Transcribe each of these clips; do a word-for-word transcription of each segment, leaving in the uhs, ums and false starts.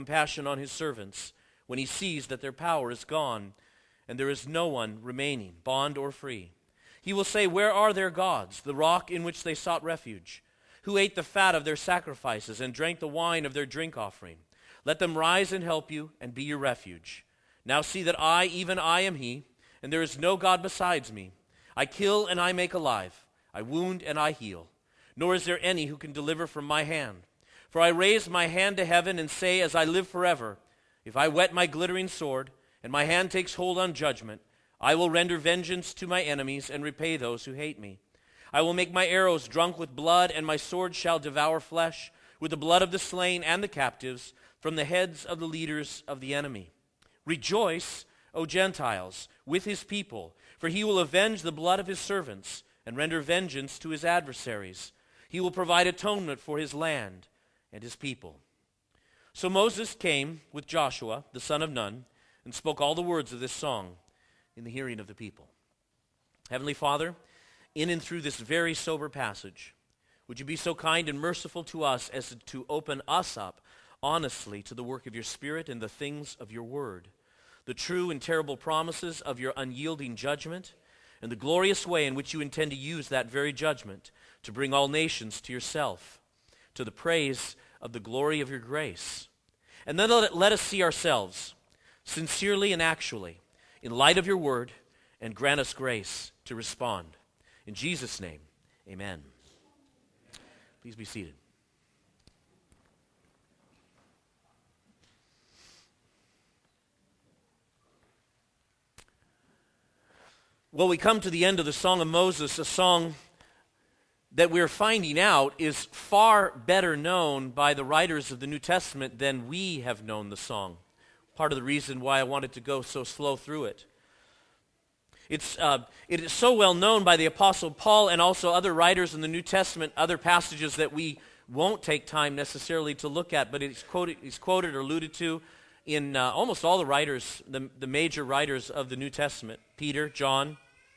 compassion on his servants when he sees that their power is gone and there is no one remaining, bond or free. He will say, where are their gods, the rock in which they sought refuge, who ate the fat of their sacrifices and drank the wine of their drink offering? Let them rise and help you and be your refuge. Now see that I, even I, am he, and there is no God besides me. I kill and I make alive. I wound and I heal. Nor is there any who can deliver from my hand. For I raise my hand to heaven and say, as I live forever, if I whet my glittering sword, and my hand takes hold on judgment, I will render vengeance to my enemies and repay those who hate me. I will make my arrows drunk with blood, and my sword shall devour flesh, with the blood of the slain and the captives, from the heads of the leaders of the enemy. Rejoice, O Gentiles, with his people, for he will avenge the blood of his servants, and render vengeance to his adversaries. He will provide atonement for his land and his people. So Moses came with Joshua, the son of Nun, and spoke all the words of this song in the hearing of the people. Heavenly Father, in and through this very sober passage, would you be so kind and merciful to us as to open us up honestly to the work of your Spirit and the things of your word, the true and terrible promises of your unyielding judgment, and the glorious way in which you intend to use that very judgment to bring all nations to yourself, to the praise of the glory of your grace. And then let, let us see ourselves, sincerely and actually, in light of your word, and grant us grace to respond. In Jesus' name, amen. Please be seated. Well, we come to the end of the Song of Moses, a song that we're finding out is far better known by the writers of the New Testament than we have known the song. Part of the reason why I wanted to go so slow through it. It's, uh, it is so well known by the Apostle Paul and also other writers in the New Testament, other passages that we won't take time necessarily to look at, but it's quoted, it's quoted or alluded to in uh, almost all the writers, the, the major writers of the New Testament, Peter, John,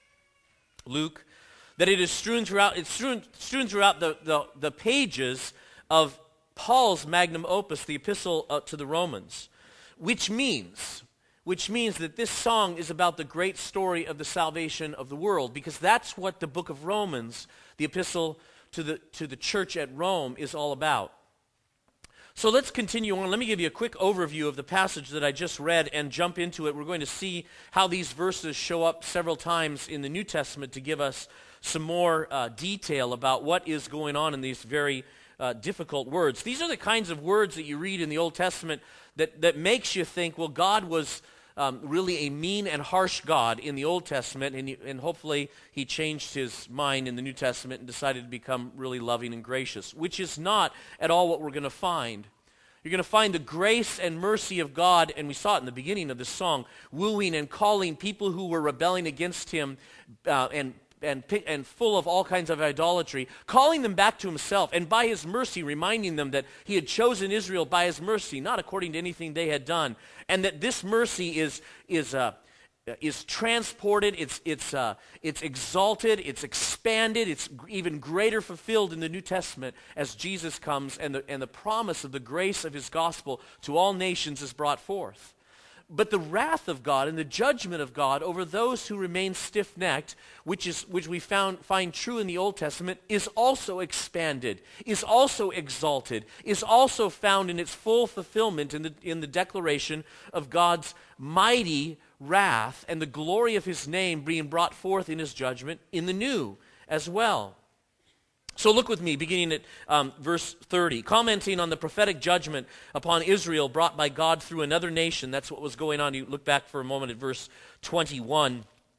Luke, that it is strewn throughout, it's strewn, strewn throughout the, the, the pages of Paul's magnum opus, the epistle uh, to the Romans, which means, which means that this song is about the great story of the salvation of the world, because that's what the book of Romans, the epistle to the, to the church at Rome, is all about. So let's continue on. Let me give you a quick overview of the passage that I just read and jump into it. We're going to see how these verses show up several times in the New Testament to give us some more uh, detail about what is going on in these very uh, difficult words. These are the kinds of words that you read in the Old Testament that, that makes you think, well, God was um, really a mean and harsh God in the Old Testament, and, he, and hopefully he changed his mind in the New Testament and decided to become really loving and gracious, which is not at all what we're going to find. You're going to find the grace and mercy of God, and we saw it in the beginning of the song, wooing and calling people who were rebelling against him uh, and And, and full of all kinds of idolatry, calling them back to himself, and by his mercy reminding them that he had chosen Israel by his mercy, not according to anything they had done, and that this mercy is is uh, is transported, it's it's uh, it's exalted, it's expanded, it's even greater fulfilled in the New Testament as Jesus comes, and the and the promise of the grace of his gospel to all nations is brought forth. But the wrath of God and the judgment of God over those who remain stiff-necked, which is which we found find true in the Old Testament, is also expanded, is also exalted, is also found in its full fulfillment in the in the declaration of God's mighty wrath and the glory of his name being brought forth in his judgment in the new as well. So look with me, beginning at um, verse thirty, commenting on the prophetic judgment upon Israel brought by God through another nation. That's what was going on. You look back for a moment at verse twenty-one.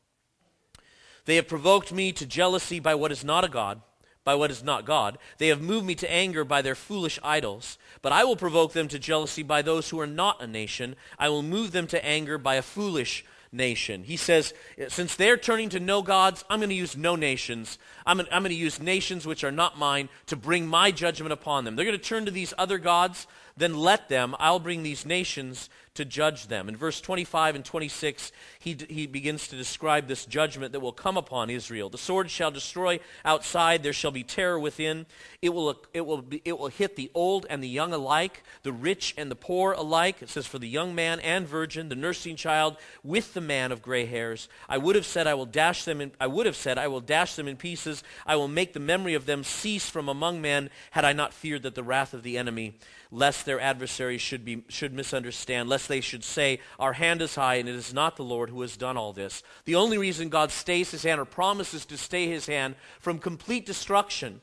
They have provoked me to jealousy by what is not a God, by what is not God. They have moved me to anger by their foolish idols. But I will provoke them to jealousy by those who are not a nation. I will move them to anger by a foolish nation. He says, since they're turning to no gods, I'm going to use no nations. I'm going, I'm going to use nations which are not mine to bring my judgment upon them. They're going to turn to these other gods then let them. I'll bring these nations to judge them. In verse twenty-five and twenty-six, he, he begins to describe this judgment that will come upon Israel. The sword shall destroy outside, there shall be terror within. It will, it will, be, it will hit the old and the young alike, the rich and the poor alike. It says, for the young man and virgin, the nursing child, with the man of gray hairs. I would have said, I will dash them in, I would have said, I will dash them in pieces. I will make the memory of them cease from among men, had I not feared that the wrath of the enemy, lest their adversaries should be should misunderstand, lest they should say, our hand is high, and it is not the Lord who has done all this. The only reason God stays his hand or promises to stay his hand from complete destruction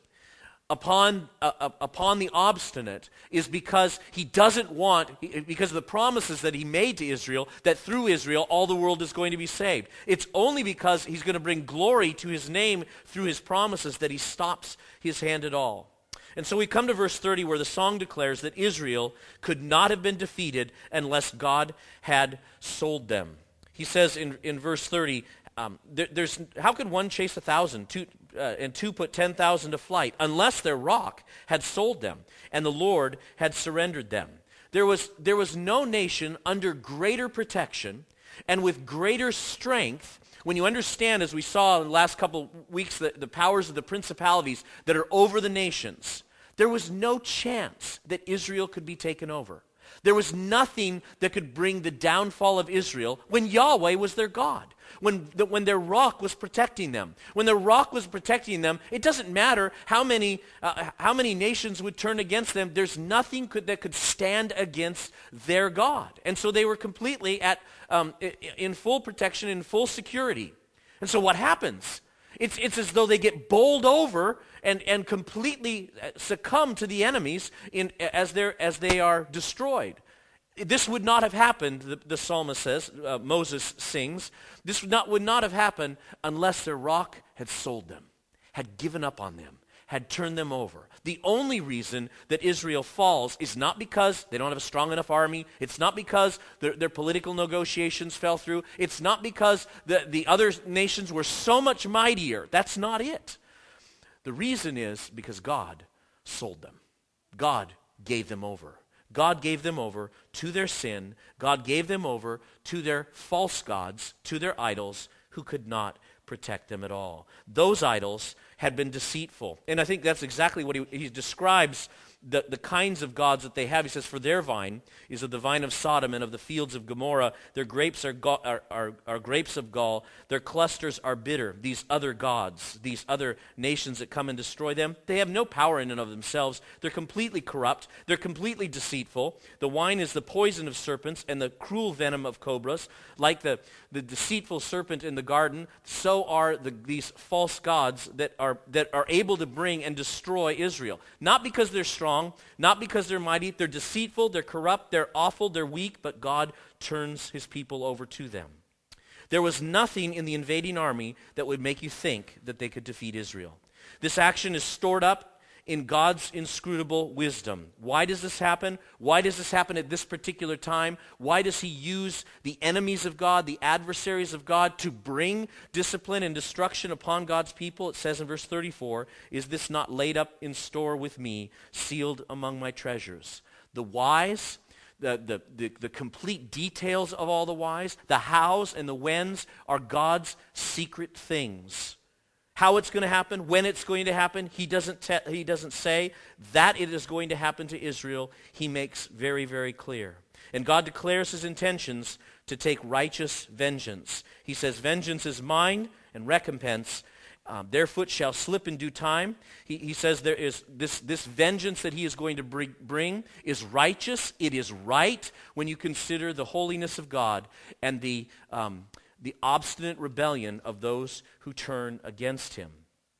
upon uh, uh, upon the obstinate is because he doesn't want, because of the promises that he made to Israel, that through Israel all the world is going to be saved. It's only because he's going to bring glory to his name through his promises that he stops his hand at all. And so we come to verse thirty, where the song declares that Israel could not have been defeated unless God had sold them. He says in, in verse thirty, um, there, there's how could one chase a thousand two, uh, and two put ten thousand to flight unless their rock had sold them and the Lord had surrendered them? There was, there was no nation under greater protection and with greater strength. When you understand, as we saw in the last couple weeks, the, the powers of the principalities that are over the nations, there was no chance that Israel could be taken over. There was nothing that could bring the downfall of Israel when Yahweh was their God, when, the, when their rock was protecting them. When their rock was protecting them, it doesn't matter how many, uh, how many nations would turn against them. There's nothing could, that could stand against their God. And so they were completely at um, in full protection, in full security. And so what happens? It's, it's as though they get bowled over and, and completely succumb to the enemies in, as, they're, as they are destroyed. This would not have happened, the, the psalmist says, uh, Moses sings, this would not, would not have happened unless their rock had sold them, had given up on them, had turned them over. The only reason that Israel falls is not because they don't have a strong enough army. It's not because their, their political negotiations fell through. It's not because the, the other nations were so much mightier. That's not it. The reason is because God sold them. God gave them over. God gave them over to their sin. God gave them over to their false gods, to their idols, who could not protect them at all. Those idols had been deceitful. And I think that's exactly what he, he describes the, the kinds of gods that they have. He says, for their vine is of the vine of Sodom and of the fields of Gomorrah. Their grapes are, go- are, are, are grapes of gall. Their clusters are bitter. These other gods, these other nations that come and destroy them, they have no power in and of themselves. They're completely corrupt. They're completely deceitful. The wine is the poison of serpents and the cruel venom of cobras. Like the, the deceitful serpent in the garden, so are the, these false gods that are, that are able to bring and destroy Israel. Not because they're strong, not because they're mighty. They're deceitful, they're corrupt, they're awful, they're weak, but God turns his people over to them. There was nothing in the invading army that would make you think that they could defeat Israel. This action is stored up in God's inscrutable wisdom. Why does this happen? Why does this happen at this particular time? Why does he use the enemies of God, the adversaries of God, to bring discipline and destruction upon God's people? It says in verse thirty-four, is this not laid up in store with me, sealed among my treasures? The whys, the, the, the, the complete details of all the whys, the hows and the whens are God's secret things. How it's going to happen, when it's going to happen, he doesn't te- he doesn't say. That it is going to happen to Israel, he makes very, very clear. And God declares his intentions to take righteous vengeance. He says, vengeance is mine and recompense. Um, their foot shall slip in due time. He, he says there is this, this vengeance that he is going to bring, bring is righteous. It is right when you consider the holiness of God and the um, the obstinate rebellion of those who turn against him.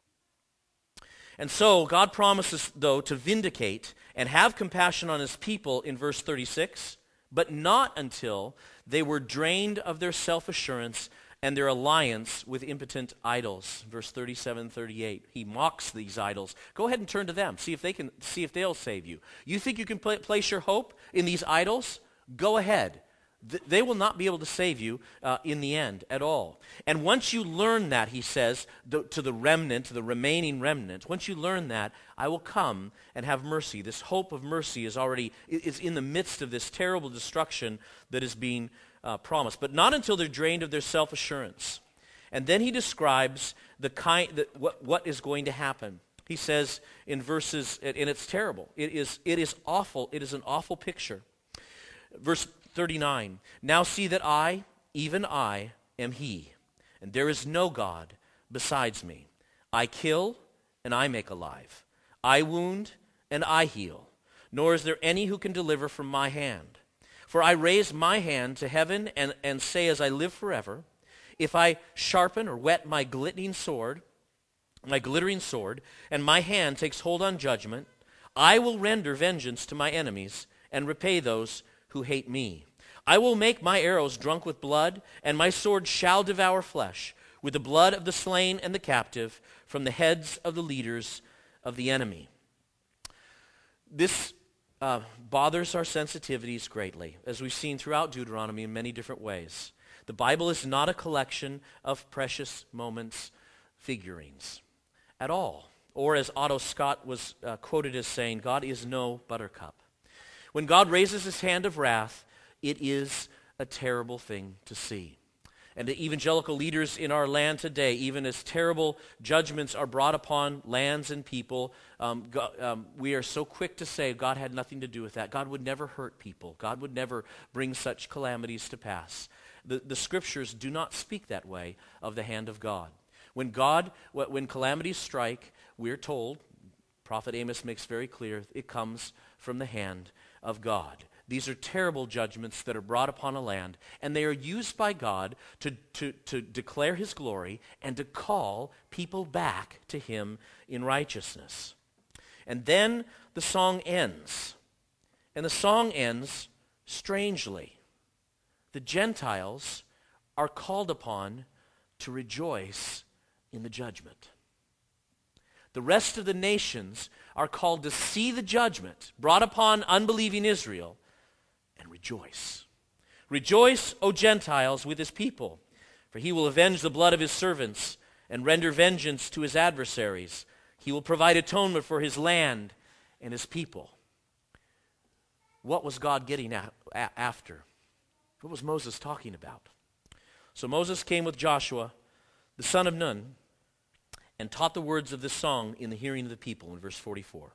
And so God promises, though, to vindicate and have compassion on his people in verse thirty-six, but not until they were drained of their self-assurance and their alliance with impotent idols. Verse thirty-seven, thirty-eight. He mocks these idols. Go ahead and turn to them. See if they can. See if they'll save you. You think you can pl- place your hope in these idols? Go ahead. th- they will not be able to save you uh, in the end at all. And once you learn that, he says, the, to the remnant, to the remaining remnant, once you learn that, I will come and have mercy. This hope of mercy is already is in the midst of this terrible destruction that is being uh, promised. But not until they're drained of their self-assurance. And then he describes the kind, the, what, what is going to happen. He says in verses, and it's terrible. It is, it is awful. It is an awful picture. Verse thirty-nine, now see that I, even I, am he, and there is no God besides me. I kill, and I make alive. I wound, and I heal. Nor is there any who can deliver from my hand. For I raise my hand to heaven and, and say as I live forever, if I sharpen or whet my glittering sword, my glittering sword, and my hand takes hold on judgment, I will render vengeance to my enemies and repay those who hate me. I will make my arrows drunk with blood, and my sword shall devour flesh, with the blood of the slain and the captive, from the heads of the leaders of the enemy. This uh, bothers our sensitivities greatly, as we've seen throughout Deuteronomy in many different ways. The Bible is not a collection of precious moments, figurines, at all. Or as Otto Scott was uh, quoted as saying, God is no buttercup. When God raises his hand of wrath, it is a terrible thing to see. And the evangelical leaders in our land today, even as terrible judgments are brought upon lands and people, um, God, um, we are so quick to say God had nothing to do with that. God would never hurt people. God would never bring such calamities to pass. The, the scriptures do not speak that way of the hand of God. When God, when calamities strike, we're told, Prophet Amos makes very clear, it comes from the hand of God. These are terrible judgments that are brought upon a land, and they are used by God to, to, to declare his glory and to call people back to him in righteousness. And then the song ends. And the song ends strangely. The Gentiles are called upon to rejoice in the judgment. The rest of the nations are called to see the judgment brought upon unbelieving Israel and rejoice. Rejoice, O Gentiles, with his people, for he will avenge the blood of his servants and render vengeance to his adversaries. He will provide atonement for his land and his people. What was God getting at, a- after? What was Moses talking about? So Moses came with Joshua, the son of Nun, and taught the words of this song in the hearing of the people in verse forty-four.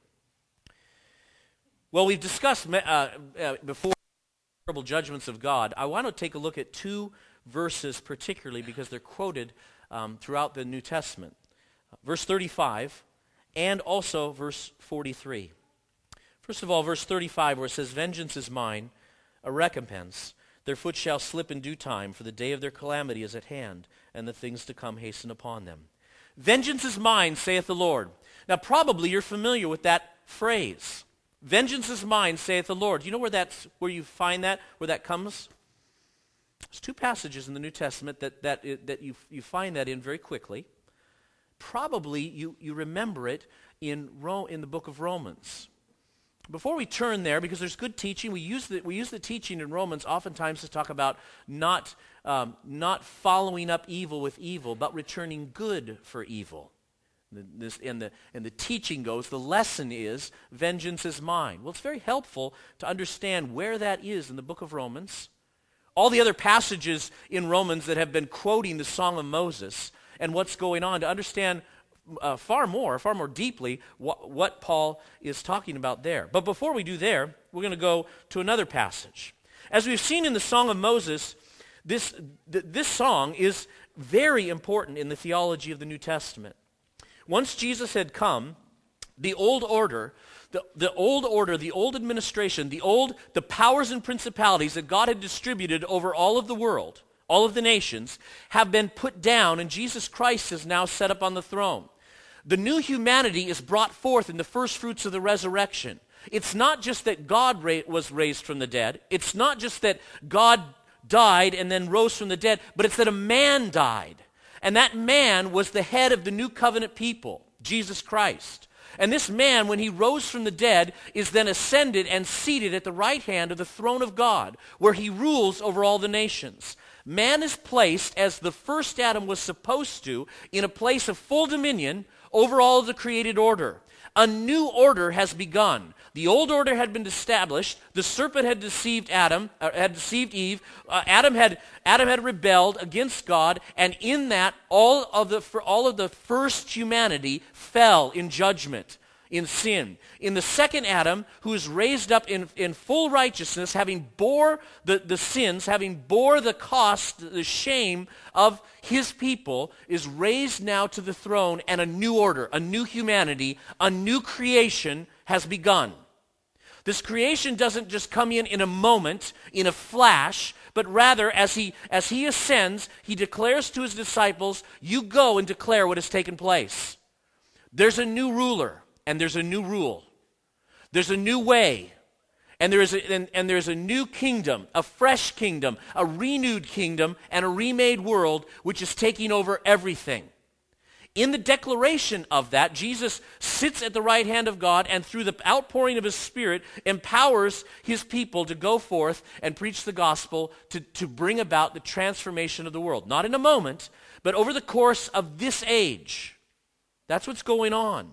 Well, we've discussed uh, uh, before the terrible judgments of God. I want to take a look at two verses particularly because they're quoted um, throughout the New Testament. Verse thirty-five and also verse forty-three. First of all, verse thirty-five where it says, vengeance is mine, a recompense. Their foot shall slip in due time, for the day of their calamity is at hand, and the things to come hasten upon them. Vengeance is mine, saith the Lord. Now probably you're familiar with that phrase. Vengeance is mine, saith the Lord. Do you know where that's where you find that, where that comes? There's two passages in the New Testament that that that you you find that in very quickly. Probably you, you remember it in Ro- in the book of Romans. Before we turn there, because there's good teaching, we use the, we use the teaching in Romans oftentimes to talk about not, um, not following up evil with evil, but returning good for evil. This, and, the, and the teaching goes, the lesson is, vengeance is mine. Well, it's very helpful to understand where that is in the book of Romans. All the other passages in Romans that have been quoting the Song of Moses and what's going on, to understand Uh, far more, far more deeply what, what Paul is talking about there. But before we do there, we're going to go to another passage. As we've seen in the Song of Moses, this, th- this song is very important in the theology of the New Testament. Once Jesus had come, the old order, the, the old order, the old administration, the old, the powers and principalities that God had distributed over all of the world, all of the nations, have been put down, and Jesus Christ is now set up on the throne. The new humanity is brought forth in the first fruits of the resurrection. It's not just that God ra- was raised from the dead. It's not just that God died and then rose from the dead, but it's that a man died. And that man was the head of the new covenant people, Jesus Christ. And this man, when he rose from the dead, is then ascended and seated at the right hand of the throne of God, where he rules over all the nations. Man is placed, as the first Adam was supposed to, in a place of full dominion over all of the created order. A new order has begun. The old order had been established. The serpent had deceived Adam, uh, had deceived Eve. Uh, Adam had Adam had rebelled against God, and in that, all of the for all of the first humanity fell in judgment, in sin. In the second Adam, who is raised up in, in full righteousness, having bore the, the sins, having bore the cost, the shame of his people, is raised now to the throne, and a new order, a new humanity, a new creation has begun. This creation doesn't just come in in a moment, in a flash, but rather as he, as he ascends, he declares to his disciples, you go and declare what has taken place. There's a new ruler. And there's a new rule. There's a new way. And there is a, and, and there's a new kingdom, a fresh kingdom, a renewed kingdom, and a remade world which is taking over everything. In the declaration of that, Jesus sits at the right hand of God, and through the outpouring of his Spirit empowers his people to go forth and preach the gospel to, to bring about the transformation of the world. Not in a moment, but over the course of this age. That's what's going on.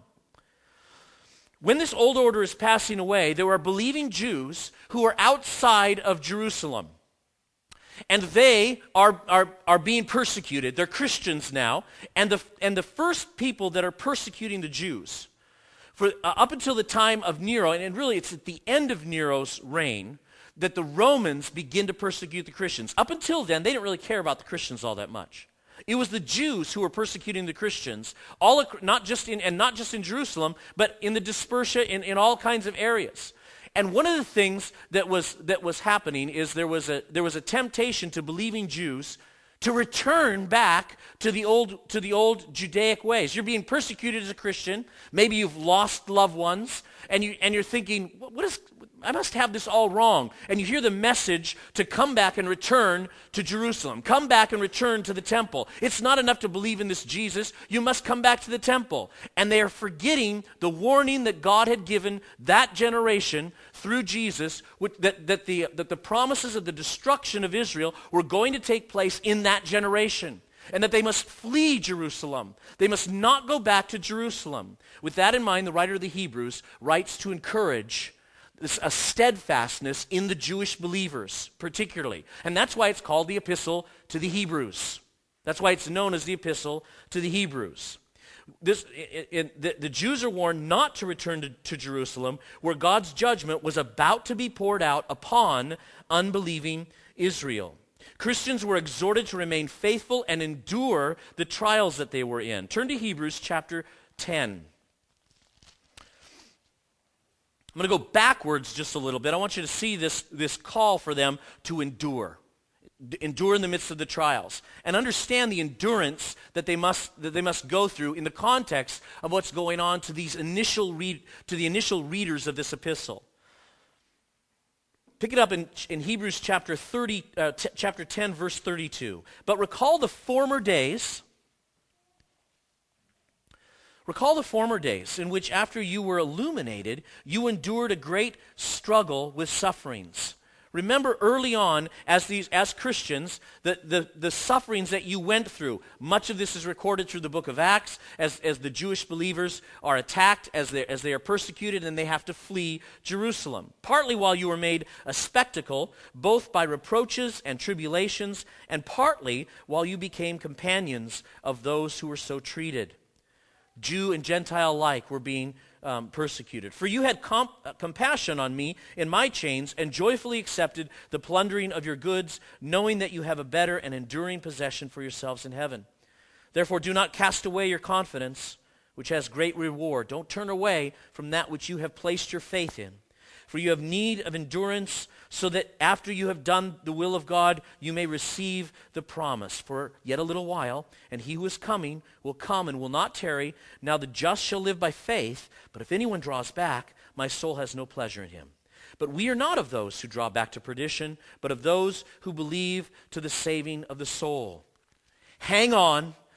When this old order is passing away, there are believing Jews who are outside of Jerusalem. And they are, are, are being persecuted. They're Christians now. And the, and the first people that are persecuting the Jews, for uh, up until the time of Nero, and, and really it's at the end of Nero's reign, that the Romans begin to persecute the Christians. Up until then, they didn't really care about the Christians all that much. It was the Jews who were persecuting the Christians, all not just in and not just in Jerusalem, but in the dispersia in, in all kinds of areas. And one of the things that was that was happening is there was a there was a temptation to believing Jews to return back to the old to the old Judaic ways. You're being persecuted as a Christian. Maybe you've lost loved ones, and you and you're thinking, what is I must have this all wrong. And you hear the message to come back and return to Jerusalem. Come back and return to the temple. It's not enough to believe in this Jesus. You must come back to the temple. And they are forgetting the warning that God had given that generation through Jesus, that, that, the, that the promises of the destruction of Israel were going to take place in that generation. And that they must flee Jerusalem. They must not go back to Jerusalem. With that in mind, the writer of the Hebrews writes to encourage This, a steadfastness in the Jewish believers, particularly. And that's why it's called the Epistle to the Hebrews. That's why it's known as the Epistle to the Hebrews. This, it, it, the, the Jews are warned not to return to, to Jerusalem, where God's judgment was about to be poured out upon unbelieving Israel. Christians were exhorted to remain faithful and endure the trials that they were in. Turn to Hebrews chapter ten. I'm going to go backwards just a little bit. I want you to see this, this call for them to endure. Endure in the midst of the trials. And understand the endurance that they must, that they must go through in the context of what's going on to, these initial read, to the initial readers of this epistle. Pick it up in, in Hebrews chapter, thirty, uh, t- chapter ten, verse thirty-two. But recall the former days... Recall the former days in which after you were illuminated, you endured a great struggle with sufferings. Remember early on, as these as Christians, the, the, the sufferings that you went through. Much of this is recorded through the book of Acts, as, as the Jewish believers are attacked, as they, as they are persecuted, and they have to flee Jerusalem. Partly while you were made a spectacle, both by reproaches and tribulations, and partly while you became companions of those who were so treated. Jew and Gentile alike were being um, persecuted. For you had comp- uh, compassion on me in my chains and joyfully accepted the plundering of your goods, knowing that you have a better and enduring possession for yourselves in heaven. Therefore do not cast away your confidence, which has great reward. Don't turn away from that which you have placed your faith in. For you have need of endurance, so that after you have done the will of God, you may receive the promise. For yet a little while, and he who is coming will come and will not tarry. Now the just shall live by faith, but if anyone draws back, my soul has no pleasure in him. But we are not of those who draw back to perdition, but of those who believe to the saving of the soul. Hang on.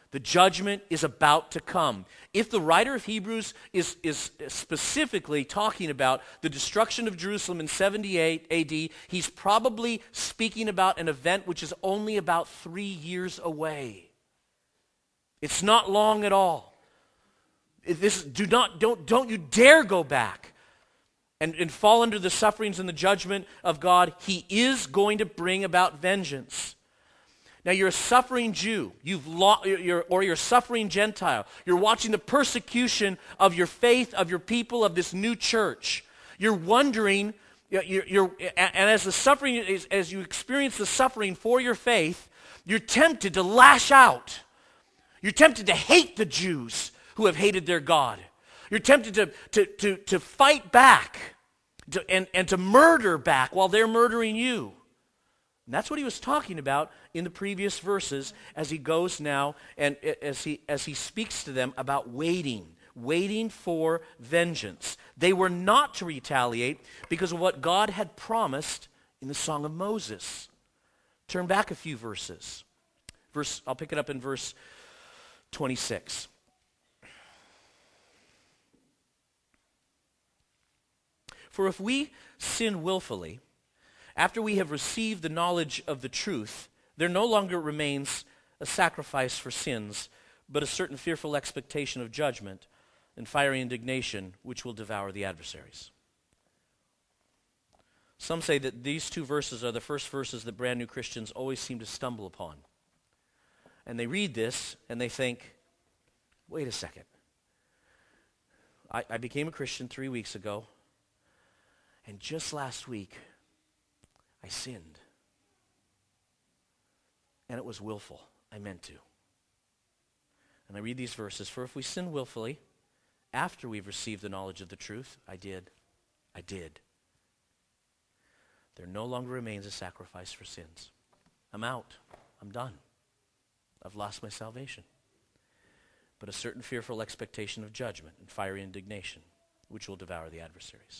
The judgment is about to come. If the writer of Hebrews is, is specifically talking about the destruction of Jerusalem in seventy-eight A D, he's probably speaking about an event which is only about three years away. It's not long at all. This, do not, don't, don't you dare go back and, and fall under the sufferings and the judgment of God. He is going to bring about vengeance. Now you're a suffering Jew, you've lo- you're, or you're a suffering Gentile. You're watching the persecution of your faith, of your people, of this new church. You're wondering, you're, you're, and as the suffering, as you experience the suffering for your faith, you're tempted to lash out. You're tempted to hate the Jews who have hated their God. You're tempted to, to, to, to fight back to, and, and to murder back while they're murdering you. And that's what he was talking about in the previous verses as he goes now and as he, as he speaks to them about waiting, waiting for vengeance. They were not to retaliate because of what God had promised in the Song of Moses. Turn back a few verses. Verse, I'll pick it up in verse twenty-six. For if we sin willfully, after we have received the knowledge of the truth, there no longer remains a sacrifice for sins, but a certain fearful expectation of judgment and fiery indignation which will devour the adversaries. Some say that these two verses are the first verses that brand new Christians always seem to stumble upon. And they read this and they think, wait a second. I, I became a Christian three weeks ago, and just last week, I sinned. And it was willful. I meant to. And I read these verses. For if we sin willfully, after we've received the knowledge of the truth, I did. I did. There no longer remains a sacrifice for sins. I'm out. I'm done. I've lost my salvation. But a certain fearful expectation of judgment and fiery indignation, which will devour the adversaries.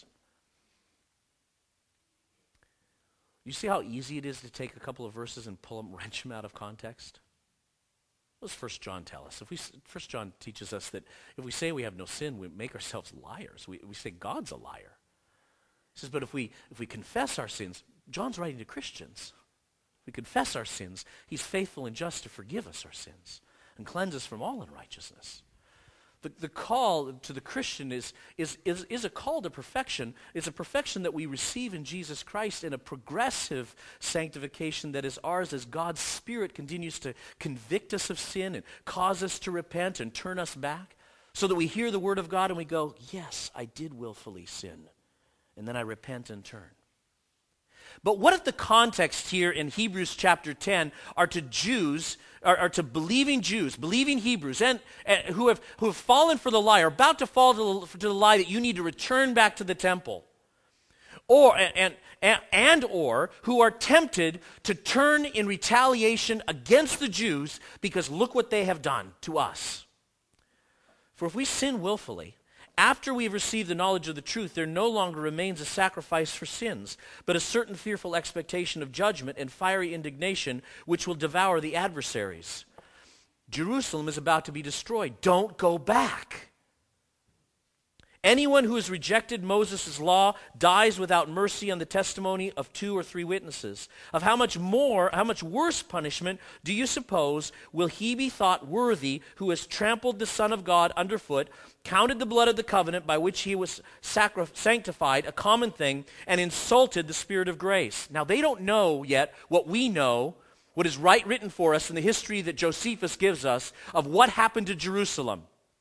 You see how easy it is to take a couple of verses and pull them, wrench them out of context? What does First John tell us? If we, First John teaches us that if we say we have no sin, we make ourselves liars. We, we say God's a liar. He says, but if we, if we confess our sins, John's writing to Christians. If we confess our sins, he's faithful and just to forgive us our sins and cleanse us from all unrighteousness. The, the call to the Christian is, is, is, is a call to perfection. It's a perfection that we receive in Jesus Christ and a progressive sanctification that is ours as God's Spirit continues to convict us of sin and cause us to repent and turn us back so that we hear the Word of God and we go, yes, I did willfully sin. And then I repent and turn. But what if the context here in Hebrews chapter ten are to Jews, are, are to believing Jews, believing Hebrews, and, and who have who have fallen for the lie, are about to fall to the, to the lie that you need to return back to the temple, or and, and and or who are tempted to turn in retaliation against the Jews because look what they have done to us. For if we sin willfully, after we have received the knowledge of the truth, there no longer remains a sacrifice for sins, but a certain fearful expectation of judgment and fiery indignation which will devour the adversaries. Jerusalem is about to be destroyed. Don't go back. Anyone who has rejected Moses' law dies without mercy on the testimony of two or three witnesses. Of how much more, how much worse punishment do you suppose will he be thought worthy who has trampled the Son of God underfoot, counted the blood of the covenant by which he was sacri- sanctified, a common thing, and insulted the Spirit of grace? Now they don't know yet what we know, what is right written for us in the history that Josephus gives us of what happened to Jerusalem.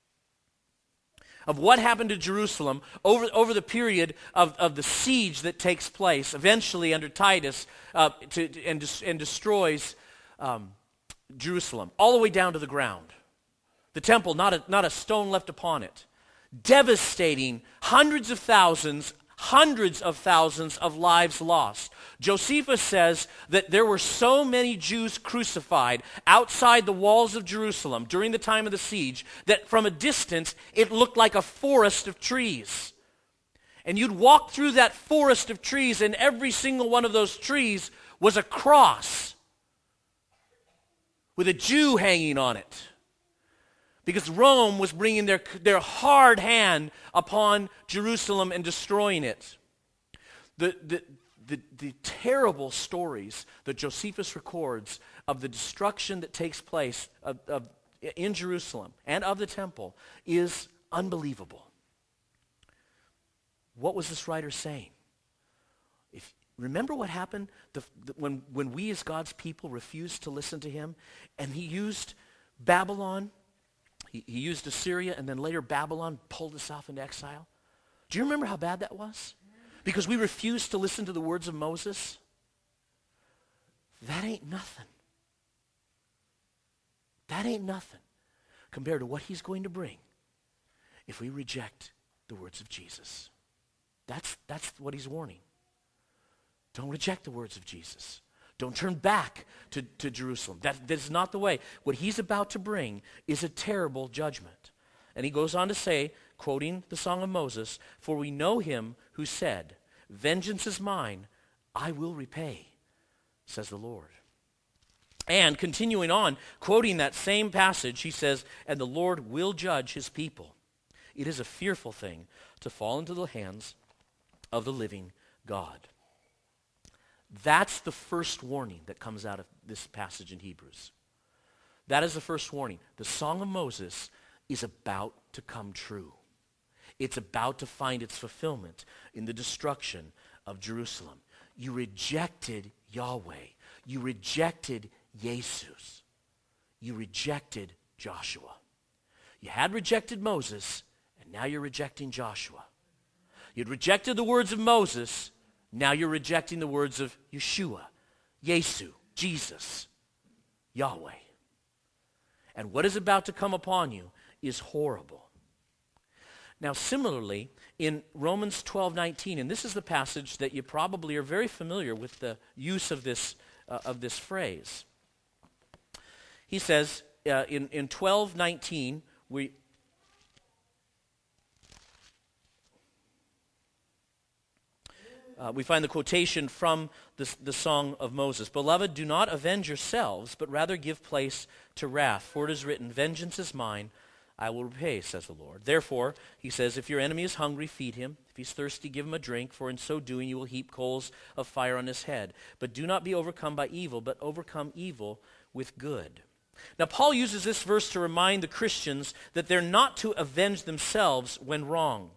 Of what happened to Jerusalem over, over the period of, of the siege that takes place, eventually under Titus, uh, to, and, and destroys um, Jerusalem, all the way down to the ground. The temple, not a, not a stone left upon it. Devastating, hundreds of thousands, hundreds of thousands of lives lost. Josephus says that there were so many Jews crucified outside the walls of Jerusalem during the time of the siege that from a distance it looked like a forest of trees. And you'd walk through that forest of trees and every single one of those trees was a cross with a Jew hanging on it. Because Rome was bringing their, their hard hand upon Jerusalem and destroying it. The, the, the, the terrible stories that Josephus records of the destruction that takes place of, of, in Jerusalem and of the temple is unbelievable. What was this writer saying? If, remember what happened the, the, when, when we as God's people refused to listen to him, and he used Babylon. He, he used Assyria, and then later Babylon pulled us off into exile. Do you remember how bad that was? Because we refused to listen to the words of Moses. That ain't nothing. That ain't nothing compared to what he's going to bring if we reject the words of Jesus. That's, that's what he's warning. Don't reject the words of Jesus. Don't turn back to, to Jerusalem. That, that is not the way. What he's about to bring is a terrible judgment. And he goes on to say, quoting the Song of Moses, "For we know him who said, 'Vengeance is mine, I will repay,' says the Lord." And continuing on, quoting that same passage, he says, "And the Lord will judge his people. It is a fearful thing to fall into the hands of the living God." That's the first warning that comes out of this passage in Hebrews. That is the first warning. The Song of Moses is about to come true. It's about to find its fulfillment in the destruction of Jerusalem. You rejected Yahweh. You rejected Jesus. You rejected Joshua. You had rejected Moses, and now you're rejecting Joshua. You'd rejected the words of Moses. Now you're rejecting the words of Yeshua, Yesu, Jesus, Yahweh. And what is about to come upon you is horrible. Now similarly, in Romans twelve nineteen, and this is the passage that you probably are very familiar with the use of this, uh, of this phrase. He says uh, in, in twelve nineteen, we... Uh, we find the quotation from this, the Song of Moses. "Beloved, do not avenge yourselves, but rather give place to wrath. For it is written, 'Vengeance is mine, I will repay,' says the Lord. Therefore," he says, "if your enemy is hungry, feed him. If he's thirsty, give him a drink, for in so doing you will heap coals of fire on his head. But do not be overcome by evil, but overcome evil with good." Now, Paul uses this verse to remind the Christians that they're not to avenge themselves when wrong.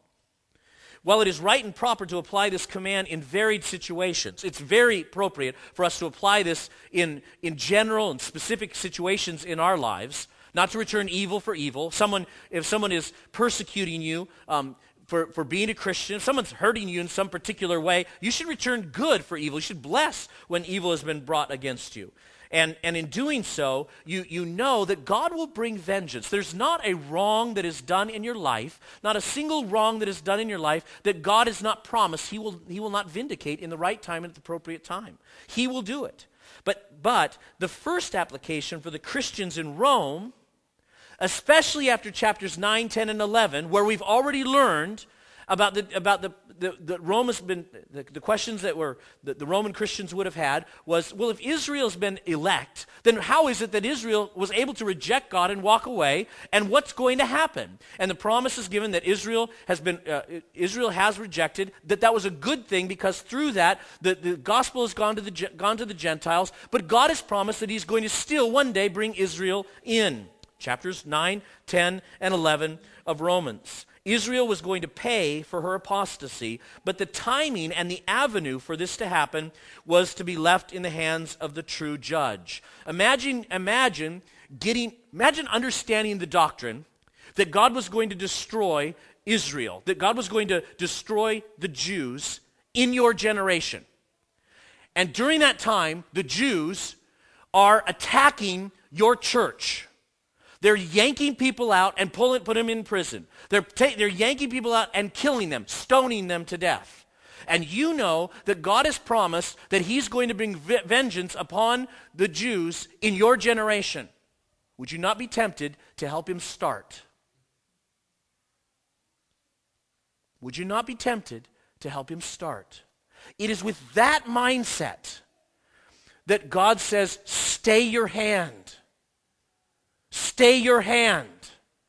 While it is right and proper to apply this command in varied situations, it's very appropriate for us to apply this in, in general and specific situations in our lives, not to return evil for evil. Someone, if someone is persecuting you um, for, for being a Christian, if someone's hurting you in some particular way, you should return good for evil. You should bless when evil has been brought against you. And, and in doing so, you, you know that God will bring vengeance. There's not a wrong that is done in your life, not a single wrong that is done in your life that God has not promised he will, he will not vindicate in the right time and at the appropriate time. He will do it. But, but the first application for the Christians in Rome, especially after chapters nine, ten, and eleven, where we've already learned about the about the the, the Romans been the, the questions that were the, the Roman Christians would have had was, well, if Israel's been elect, then how is it that Israel was able to reject God and walk away? And what's going to happen? And the promise is given that Israel has been uh, Israel has rejected, that that was a good thing because through that the, the gospel has gone to the gone to the Gentiles. But God has promised that He's going to still one day bring Israel in. Chapters nine, ten, and eleven of Romans. Israel was going to pay for her apostasy, but the timing and the avenue for this to happen was to be left in the hands of the true judge. Imagine, imagine getting, imagine understanding the doctrine that God was going to destroy Israel, that God was going to destroy the Jews in your generation. And during that time, the Jews are attacking your church. They're yanking people out and pulling, put them in prison. They're, ta- they're yanking people out and killing them, stoning them to death. And you know that God has promised that He's going to bring v- vengeance upon the Jews in your generation. Would you not be tempted to help Him start? Would you not be tempted to help Him start? It is with that mindset that God says, stay your hand. Stay your hand.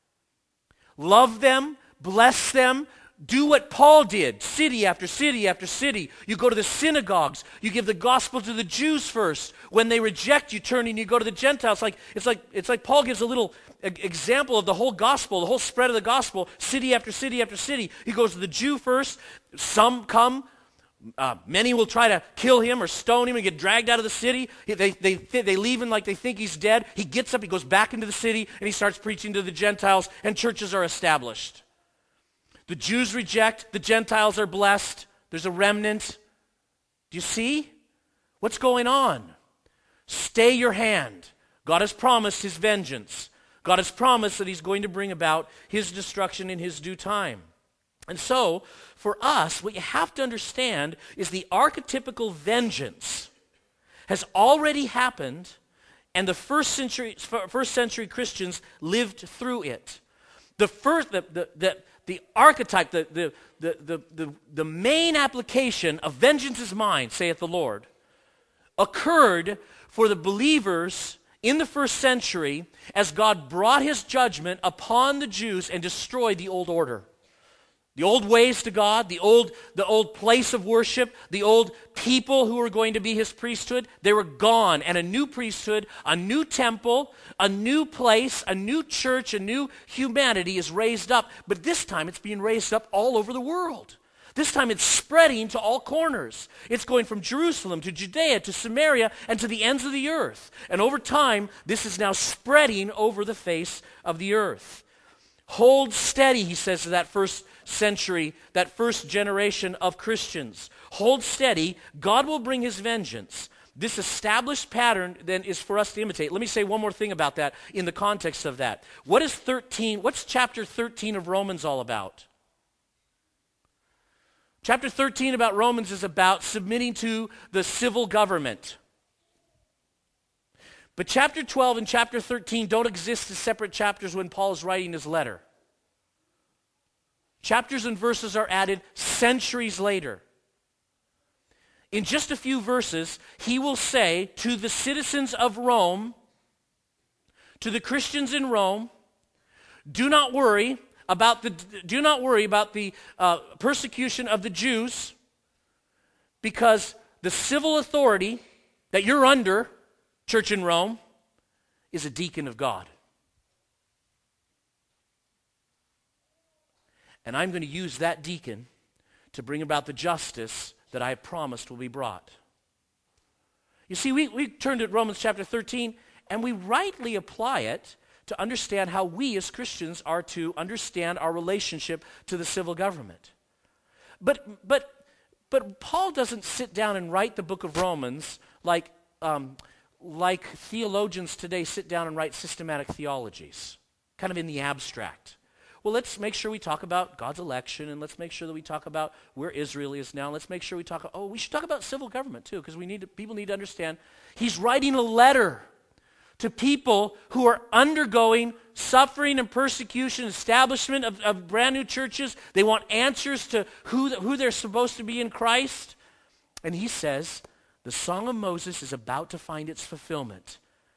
love them, bless them, do what Paul did, city after city after city. You go to the synagogues. You give the gospel to the Jews first. When they reject you, turn and you go to the Gentiles. Like, it's, like, it's like Paul gives a little e- example of the whole gospel, the whole spread of the gospel, city after city after city. He goes to the Jew first. Some come. Uh, many will try to kill him or stone him and get dragged out of the city. He, they, they, they leave him like they think he's dead. He gets up, he goes back into the city, and he starts preaching to the Gentiles, and churches are established. The Jews reject, the Gentiles are blessed. There's a remnant. Do you see what's going on? Stay your hand. God has promised his vengeance. God has promised that he's going to bring about his destruction in his due time. And so, for us, what you have to understand is the archetypical vengeance has already happened, and the first century, first century Christians lived through it. The first, the, the, the The archetype, the, the, the, the, the, the main application of vengeance is mine, saith the Lord, occurred for the believers in the first century as God brought his judgment upon the Jews and destroyed the old order. The old ways to God, the old, the old place of worship, the old people who were going to be his priesthood, they were gone. And a new priesthood, a new temple, a new place, a new church, a new humanity is raised up. But this time it's being raised up all over the world. This time it's spreading to all corners. It's going from Jerusalem to Judea to Samaria and to the ends of the earth. And over time, this is now spreading over the face of the earth. Hold steady, he says to that first century, that first generation of Christians. Hold steady. God will bring his vengeance. This established pattern then is for us to imitate. Let me say one more thing about that in the context of that. What is thirteen, what's chapter thirteen of Romans all about? Chapter thirteen about Romans is about submitting to the civil government. But chapter twelve and chapter thirteen don't exist as separate chapters when Paul is writing his letter. Chapters and verses are added centuries later. In just a few verses, he will say to the citizens of Rome, to the Christians in Rome, do not worry about the do not worry about the uh, persecution of the Jews, because the civil authority that you're under, church in Rome, is a deacon of God. And I'm going to use that deacon to bring about the justice that I have promised will be brought. You see, we, we turned at Romans chapter thirteen, and we rightly apply it to understand how we as Christians are to understand our relationship to the civil government. But, but, but Paul doesn't sit down and write the book of Romans like, um, like theologians today sit down and write systematic theologies, kind of in the abstract. Well, let's make sure we talk about God's election, and let's make sure that we talk about where Israel is now. Let's make sure we talk, oh, we should talk about civil government too, because we need to, people need to understand. He's writing a letter to people who are undergoing suffering and persecution, establishment of, of brand new churches. They want answers to who, who they're supposed to be in Christ. And he says, the Song of Moses is about to find its fulfillment.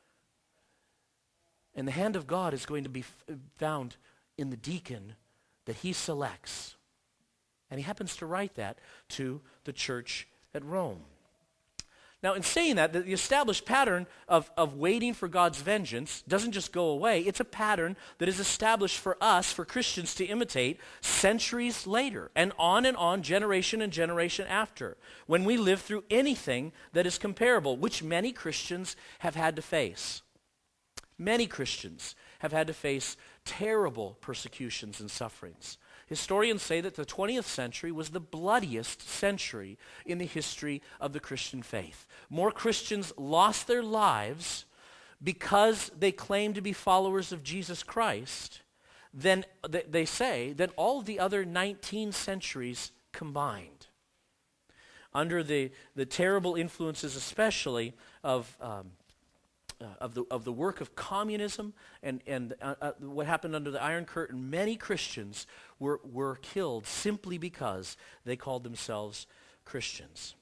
And the hand of God is going to be f- found in the deacon that he selects. And he happens to write that to the church at Rome. Now, in saying that, the established pattern of, of waiting for God's vengeance doesn't just go away. It's a pattern that is established for us, for Christians to imitate centuries later, and on and on, generation and generation after, when we live through anything that is comparable, which many Christians have had to face. Many Christians have had to face terrible persecutions and sufferings. Historians say that the twentieth century was the bloodiest century in the history of the Christian faith. More Christians lost their lives because they claimed to be followers of Jesus Christ than, they say, than all of the other nineteen centuries combined. Under the, the terrible influences especially of um, Uh, of the of the work of communism and and uh, uh, what happened under the Iron Curtain, many Christians were were killed simply because they called themselves Christians.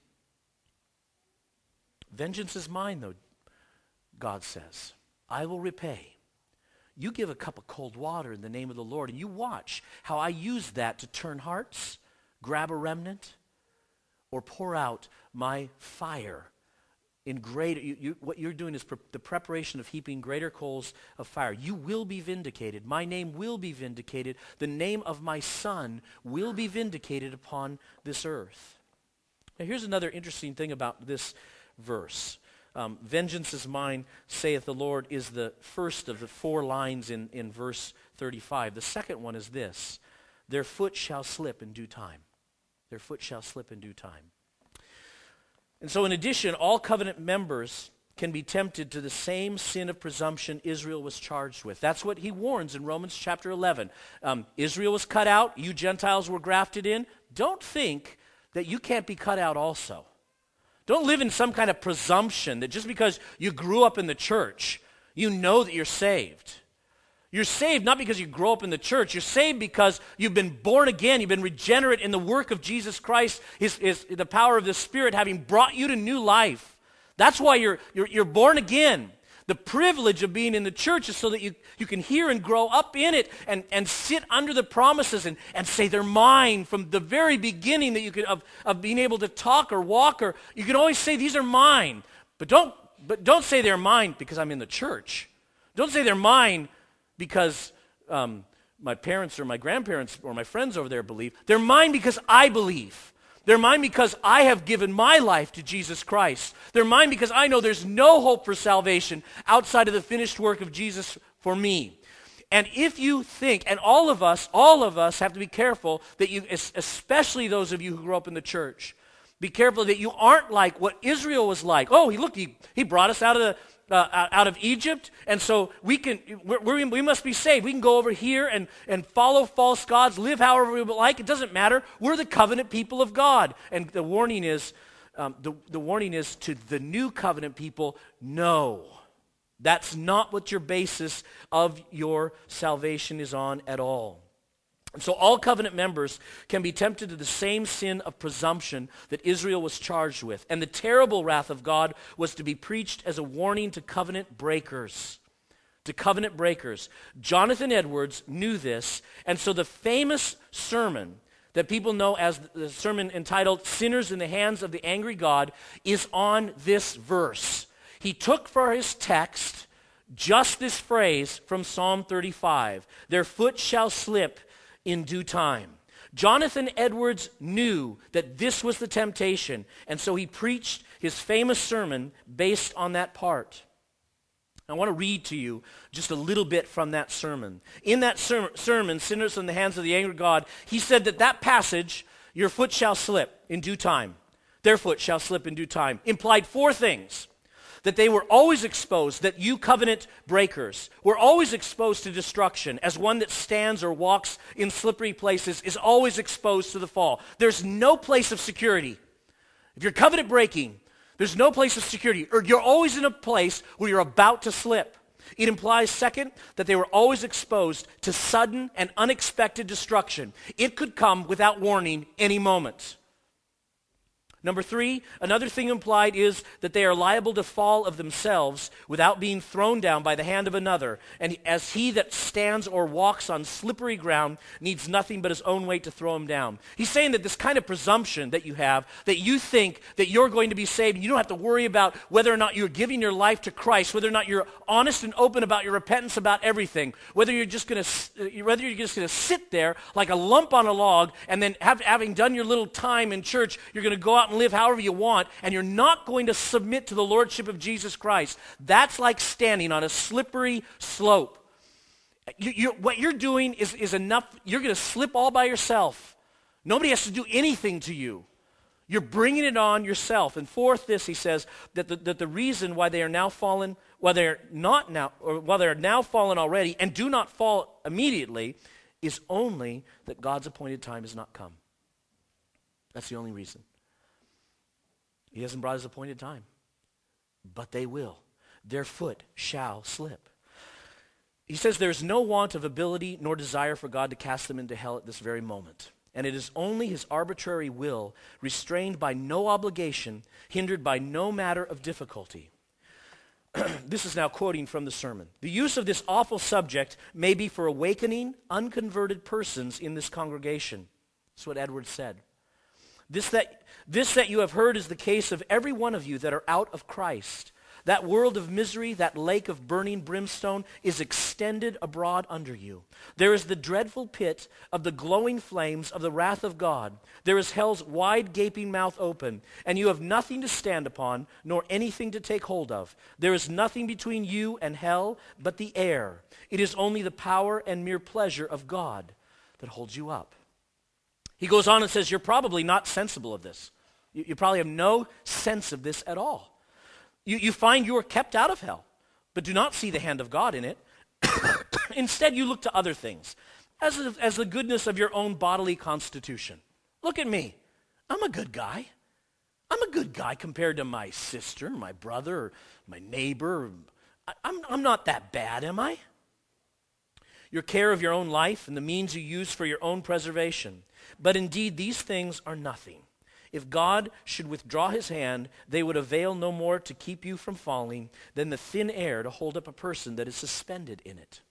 Vengeance is mine, though, God says. I will repay. You give a cup of cold water in the name of the Lord, and you watch how I use that to turn hearts, grab a remnant, or pour out my fire in greater. You, you, what you're doing is pre- the preparation of heaping greater coals of fire. You will be vindicated. My name will be vindicated. The name of my Son will be vindicated upon this earth. Now, here's another interesting thing about this verse. Um, Vengeance is mine, saith the Lord, is the first of the four lines in, in verse thirty-five. The second one is this: their foot shall slip in due time. Their foot shall slip in due time. And so in addition, all covenant members can be tempted to the same sin of presumption Israel was charged with. That's what he warns in Romans chapter eleven. Um, Israel was cut out, you Gentiles were grafted in. Don't think that you can't be cut out also. Don't live in some kind of presumption that just because you grew up in the church, you know that you're saved. You're saved not because you grow up in the church. You're saved because you've been born again. You've been regenerate in the work of Jesus Christ, his, his, the power of the Spirit having brought you to new life. That's why you're, you're, you're born again. The privilege of being in the church is so that you, you can hear and grow up in it and, and sit under the promises and, and say they're mine from the very beginning that you could of, of being able to talk or walk, or you can always say these are mine. But don't but don't say they're mine because I'm in the church. Don't say they're mine because um, my parents or my grandparents or my friends over there believe. They're mine because I believe. They're mine because I have given my life to Jesus Christ. They're mine because I know there's no hope for salvation outside of the finished work of Jesus for me. And if you think, and all of us, all of us have to be careful that you, especially those of you who grew up in the church, be careful that you aren't like what Israel was like. Oh, he look, he, he brought us out of the Uh, out of Egypt, and so we can we're, we're, we must be saved. We can go over here and, and follow false gods, live however we like. It doesn't matter. We're the covenant people of God. And the warning is, um, the, the warning is to the new covenant people, no. That's not what your basis of your salvation is on at all. And so all covenant members can be tempted to the same sin of presumption that Israel was charged with. And the terrible wrath of God was to be preached as a warning to covenant breakers. To covenant breakers. Jonathan Edwards knew this, and so the famous sermon that people know as the sermon entitled Sinners in the Hands of the Angry God is on this verse. He took for his text just this phrase from Psalm thirty-five. Their foot shall slip in due time. Jonathan Edwards knew that this was the temptation, and so he preached his famous sermon based on that part. I want to read to you just a little bit from that sermon. In that ser- sermon, Sinners in the Hands of the Angry God, he said that that passage, your foot shall slip in due time, their foot shall slip in due time, implied four things. That they were always exposed, that you covenant breakers were always exposed to destruction, as one that stands or walks in slippery places is always exposed to the fall. There's no place of security. If you're covenant breaking, there's no place of security, or you're always in a place where you're about to slip. It implies, second, that they were always exposed to sudden and unexpected destruction. It could come without warning any moment. Number three, another thing implied is that they are liable to fall of themselves without being thrown down by the hand of another. And as he that stands or walks on slippery ground needs nothing but his own weight to throw him down. He's saying that this kind of presumption that you have, that you think that you're going to be saved, and you don't have to worry about whether or not you're giving your life to Christ, whether or not you're honest and open about your repentance about everything, whether you're just going to, whether you're just going to sit there like a lump on a log, and then have, having done your little time in church, you're going to go out and live however you want, and you're not going to submit to the lordship of Jesus Christ. That's like standing on a slippery slope. You, you, what you're doing is, is enough. You're going to slip all by yourself. Nobody has to do anything to you. You're bringing it on yourself. And fourth, this, he says, that the, that the reason why they are now fallen, why they're not now, or why they're now fallen already and do not fall immediately, is only that God's appointed time has not come. That's the only reason. He hasn't brought his appointed time. But they will. Their foot shall slip. He says there's no want of ability nor desire for God to cast them into hell at this very moment. And it is only his arbitrary will, restrained by no obligation, hindered by no matter of difficulty. This is now quoting from the sermon. The use of this awful subject may be for awakening unconverted persons in this congregation. That's what Edwards said. This that, this that you have heard is the case of every one of you that are out of Christ. That world of misery, that lake of burning brimstone is extended abroad under you. There is the dreadful pit of the glowing flames of the wrath of God. There is hell's wide gaping mouth open, and you have nothing to stand upon, nor anything to take hold of. There is nothing between you and hell but the air. It is only the power and mere pleasure of God that holds you up. He goes on and says, you're probably not sensible of this. You, you probably have no sense of this at all. You, you find you are kept out of hell, but do not see the hand of God in it. Instead, you look to other things, as, a, as the goodness of your own bodily constitution. Look at me. I'm a good guy. I'm a good guy compared to my sister, my brother, or my neighbor. I, I'm, I'm not that bad, am I? Your care of your own life and the means you use for your own preservation. But indeed, these things are nothing. If God should withdraw his hand, they would avail no more to keep you from falling than the thin air to hold up a person that is suspended in it.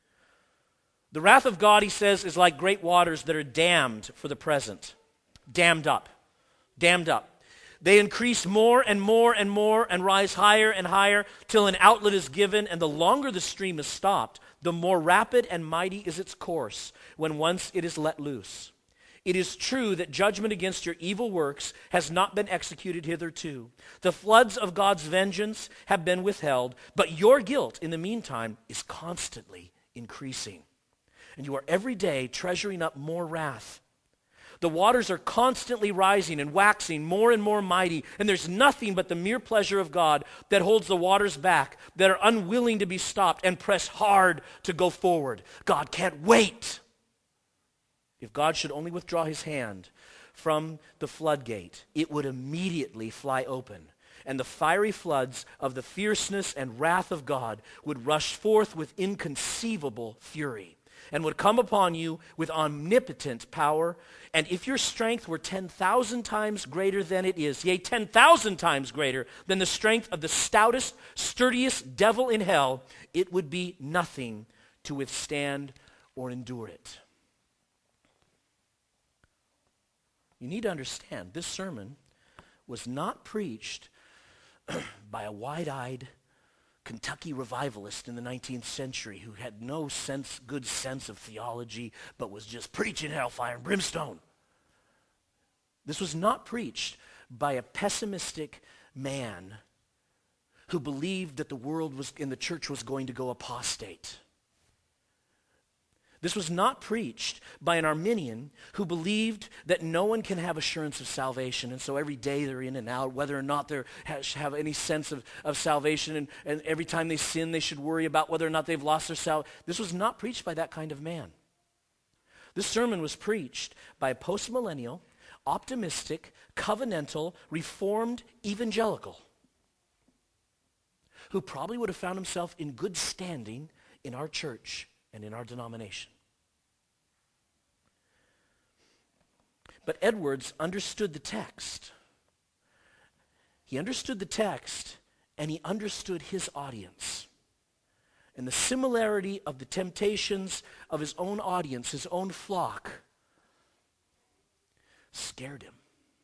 The wrath of God, he says, is like great waters that are dammed for the present. Dammed up. Dammed up. They increase more and more and more and rise higher and higher till an outlet is given, and the longer the stream is stopped, the more rapid and mighty is its course when once it is let loose. It is true that judgment against your evil works has not been executed hitherto. The floods of God's vengeance have been withheld, but your guilt in the meantime is constantly increasing. And you are every day treasuring up more wrath. The waters are constantly rising and waxing more and more mighty, and there's nothing but the mere pleasure of God that holds the waters back, that are unwilling to be stopped and press hard to go forward. God can't wait. If God should only withdraw his hand from the floodgate, it would immediately fly open, and the fiery floods of the fierceness and wrath of God would rush forth with inconceivable fury, and would come upon you with omnipotent power. And if your strength were ten thousand times greater than it is, yea, ten thousand times greater than the strength of the stoutest, sturdiest devil in hell, it would be nothing to withstand or endure it. You need to understand, this sermon was not preached by a wide-eyed Kentucky revivalist in the nineteenth century who had no sense, good sense of theology, but was just preaching hellfire and brimstone. This was not preached by a pessimistic man who believed that the world was, and the church was going to go apostate. This was not preached by an Arminian who believed that no one can have assurance of salvation, and so every day they're in and out, whether or not they have any sense of, of salvation, and, and every time they sin, they should worry about whether or not they've lost their salvation. This was not preached by that kind of man. This sermon was preached by a postmillennial, optimistic, covenantal, reformed evangelical who probably would have found himself in good standing in our church and in our denomination. But Edwards understood the text. He understood the text, and he understood his audience. And the similarity of the temptations of his own audience, his own flock, scared him.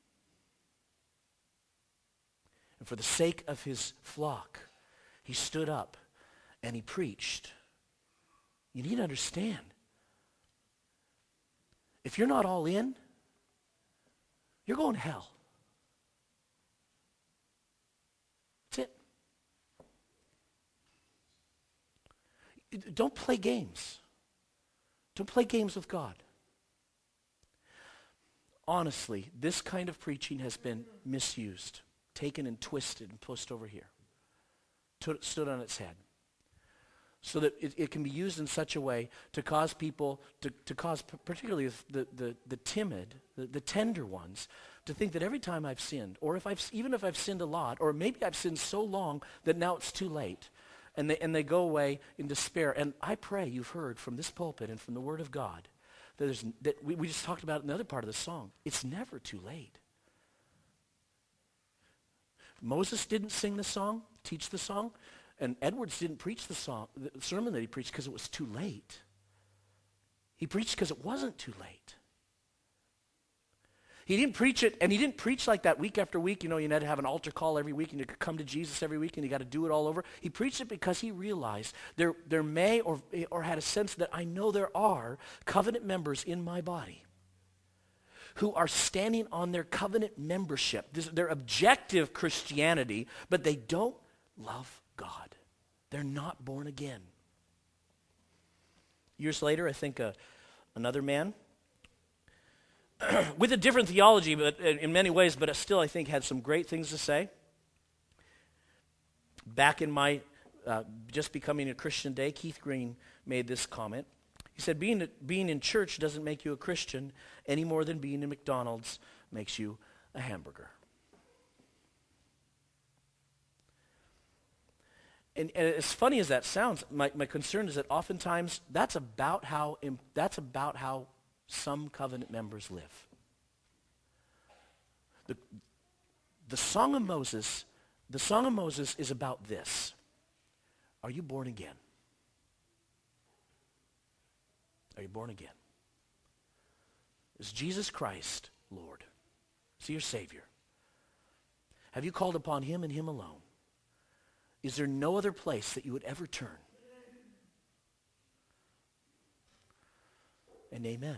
And for the sake of his flock, he stood up and he preached. You need to understand, if you're not all in, you're going to hell. That's it. Don't play games. Don't play games with God. Honestly, this kind of preaching has been misused, taken and twisted and pushed over here, stood on its head, so that it, it can be used in such a way to cause people, to, to cause particularly the, the, the timid, the, the tender ones, to think that every time I've sinned, or if I've even if I've sinned a lot, or maybe I've sinned so long that now it's too late, and they and they go away in despair. And I pray you've heard from this pulpit and from the Word of God that there's that we, we just talked about it in the other part of the song. It's never too late. Moses didn't sing the song, teach the song. And Edwards didn't preach the, song, the sermon that he preached because it was too late. He preached because it wasn't too late. He didn't preach it, and he didn't preach like that week after week. You know, you had to have an altar call every week, and you could come to Jesus every week, and you got to do it all over. He preached it because he realized there, there may or, or had a sense that I know there are covenant members in my body who are standing on their covenant membership, this, their objective Christianity, but they don't love God. They're not born again. Years later, I think uh, another man with a different theology, but in many ways, but still I think had some great things to say. Back in my uh, just becoming a Christian day, Keith Green made this comment. He said, being, being in church doesn't make you a Christian any more than being in McDonald's makes you a hamburger. And, and as funny as that sounds, my, my concern is that oftentimes that's about how that's about how some covenant members live. The, the Song of Moses, the Song of Moses is about this. Are you born again? Are you born again? Is Jesus Christ Lord? Is he your Savior? Have you called upon him and him alone? Is there no other place that you would ever turn? And amen.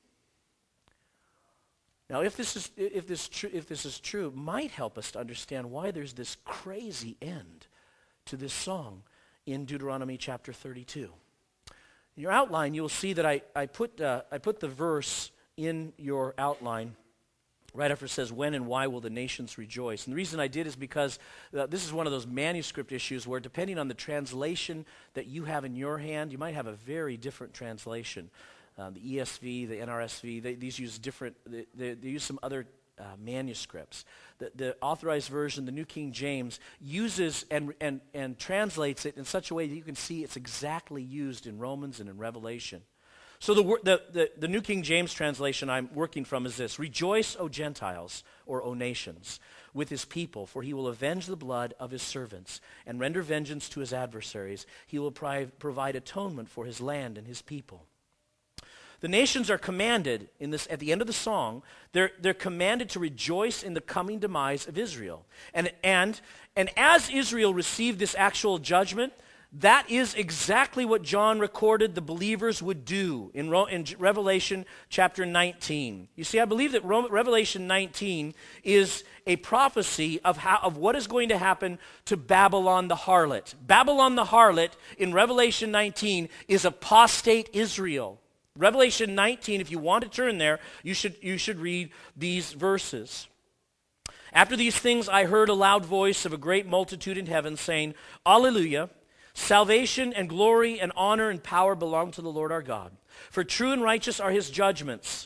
Now, if this is if this tr- if this is true, it might help us to understand why there's this crazy end to this song in Deuteronomy chapter thirty-two. In your outline, you'll see that I I put uh, I put the verse in your outline right after it says, "When and why will the nations rejoice?" And the reason I did is because uh, this is one of those manuscript issues where, depending on the translation that you have in your hand, you might have a very different translation. Uh, the E S V, the N R S V, they, these use different, they, they, they use some other uh, manuscripts. The, the authorized version, the New King James, uses and, and, and translates it in such a way that you can see it's exactly used in Romans and in Revelation. So the, the, the, the New King James translation I'm working from is this: "Rejoice, O Gentiles," or O nations, "with his people, for he will avenge the blood of his servants and render vengeance to his adversaries. He will pri- provide atonement for his land and his people." The nations are commanded, in this, at the end of the song, they're, they're commanded to rejoice in the coming demise of Israel. And, and, and as Israel received this actual judgment, that is exactly what John recorded the believers would do in, Ro- in Revelation chapter nineteen. You see, I believe that Ro- Revelation nineteen is a prophecy of, how, of what is going to happen to Babylon the harlot. Babylon the harlot in Revelation nineteen is apostate Israel. Revelation nineteen, if you want to turn there, you should, you should read these verses. "After these things I heard a loud voice of a great multitude in heaven saying, 'Alleluia! Salvation and glory and honor and power belong to the Lord our God. For true and righteous are his judgments.'"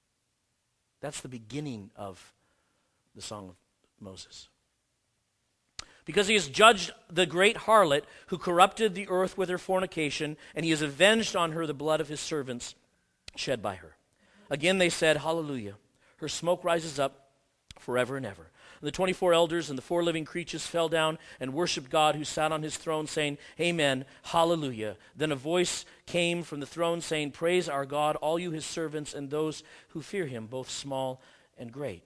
That's the beginning of the Song of Moses. "Because he has judged the great harlot who corrupted the earth with her fornication, and he has avenged on her the blood of his servants shed by her." Again they said, "Hallelujah. Her smoke rises up forever and ever." And the twenty-four elders and the four living creatures fell down and worshipped God who sat on his throne, saying, "Amen, hallelujah." Then a voice came from the throne saying, "Praise our God, all you his servants and those who fear him, both small and great."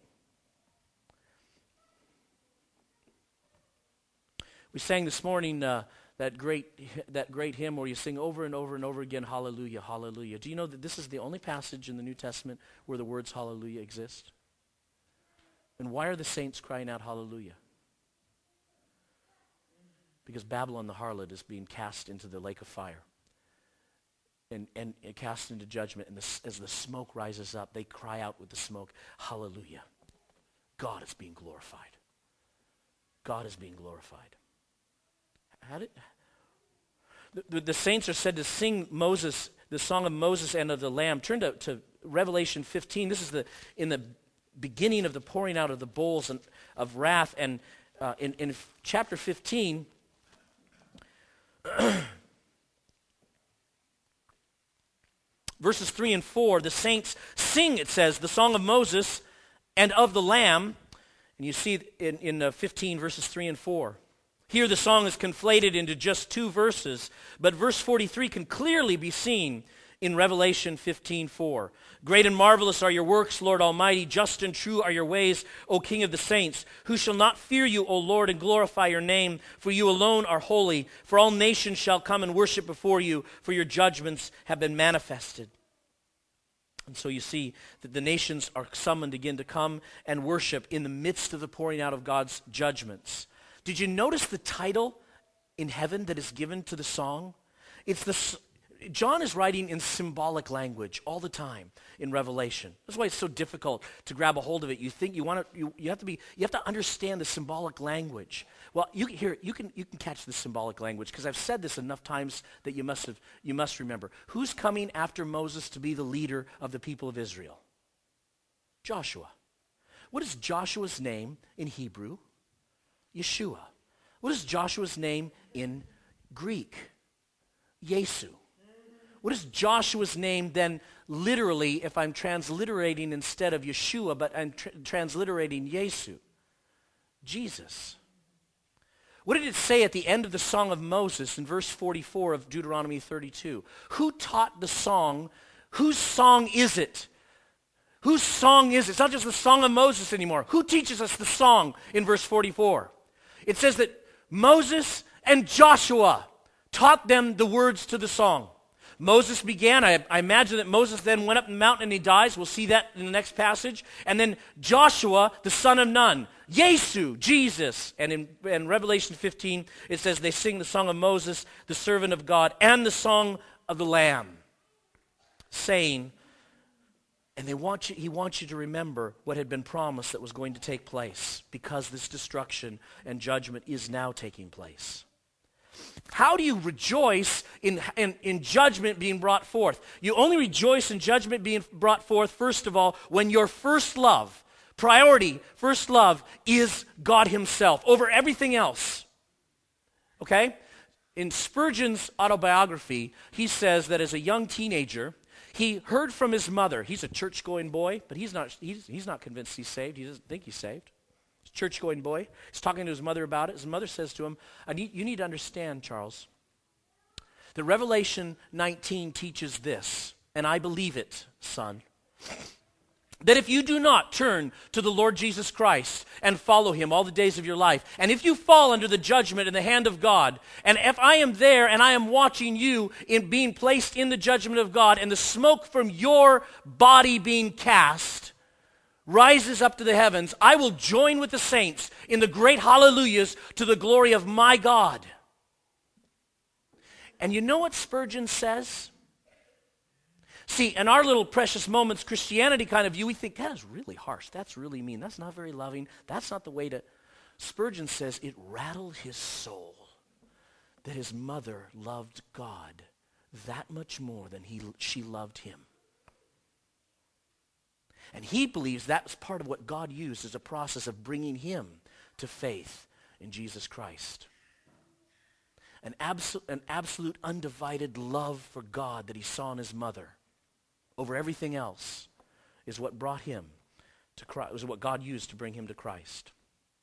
We sang this morning uh, that great that great hymn where you sing over and over and over again, "Hallelujah, hallelujah." Do you know that this is the only passage in the New Testament where the words hallelujah exist? And why are the saints crying out hallelujah? Because Babylon the harlot is being cast into the lake of fire and, and, and cast into judgment. And the, as the smoke rises up, they cry out with the smoke, "Hallelujah." God is being glorified. God is being glorified. How did, the, the, the saints are said to sing Moses, the Song of Moses and of the Lamb. Turn to, to Revelation fifteen. This is the in the beginning of the pouring out of the bowls and, of wrath. And uh, in, in chapter fifteen, verses three and four, the saints sing, it says, the Song of Moses and of the Lamb. And you see in, in uh, fifteen, verses three and four. Here the song is conflated into just two verses, but verse forty-three can clearly be seen in Revelation fifteen four. Great and marvelous are your works, Lord Almighty. Just and true are your ways, O King of the saints. Who shall not fear you, O Lord, and glorify your name? For you alone are holy. For all nations shall come and worship before you, for your judgments have been manifested. And so you see that the nations are summoned again to come and worship in the midst of the pouring out of God's judgments. Did you notice the title in heaven that is given to the song? It's the John is writing in symbolic language all the time in Revelation. That's why it's so difficult to grab a hold of it. You think you want to, you, you have to be, you have to understand the symbolic language. Well, you here you can you can catch the symbolic language because I've said this enough times that you must have you must remember. Who's coming after Moses to be the leader of the people of Israel? Joshua. What is Joshua's name in Hebrew? Yeshua. What is Joshua's name in Greek? Yesu. What is Joshua's name then literally if I'm transliterating instead of Yeshua, but I'm tr- transliterating Yesu? Jesus. What did it say at the end of the Song of Moses in verse forty-four of Deuteronomy thirty-two? Who taught the song? Whose song is it? Whose song is it? It's not just the Song of Moses anymore. Who teaches us the song in verse forty-four? It says that Moses and Joshua taught them the words to the song. Moses began, I, I imagine that Moses then went up the mountain and he dies. We'll see that in the next passage. And then Joshua, the son of Nun, Yesu, Jesus. And in, in Revelation fifteen, it says they sing the song of Moses, the servant of God, and the song of the Lamb, saying, and they want you, he wants you to remember what had been promised that was going to take place because this destruction and judgment is now taking place. How do you rejoice in, in, in judgment being brought forth? You only rejoice in judgment being brought forth, first of all, when your first love, priority, first love, is God himself over everything else. Okay? In Spurgeon's autobiography, he says that as a young teenager, he heard from his mother. He's a church-going boy, but he's not, he's, he's not convinced he's saved. He doesn't think he's saved. Church-going boy. He's talking to his mother about it. His mother says to him, I need, you need to understand, Charles, that Revelation nineteen teaches this, and I believe it, son, that if you do not turn to the Lord Jesus Christ and follow him all the days of your life, and if you fall under the judgment in the hand of God, and if I am there and I am watching you in being placed in the judgment of God and the smoke from your body being cast rises up to the heavens, I will join with the saints in the great hallelujahs to the glory of my God. And you know what Spurgeon says? See, in our little Precious Moments Christianity kind of view, we think, that is really harsh. That's really mean. That's not very loving. That's not the way to... Spurgeon says it rattled his soul that his mother loved God that much more than he, she loved him. And he believes that was part of what God used as a process of bringing him to faith in Jesus Christ. An, absol- an absolute undivided love for God that he saw in his mother over everything else is what brought him to Christ, was what God used to bring him to Christ.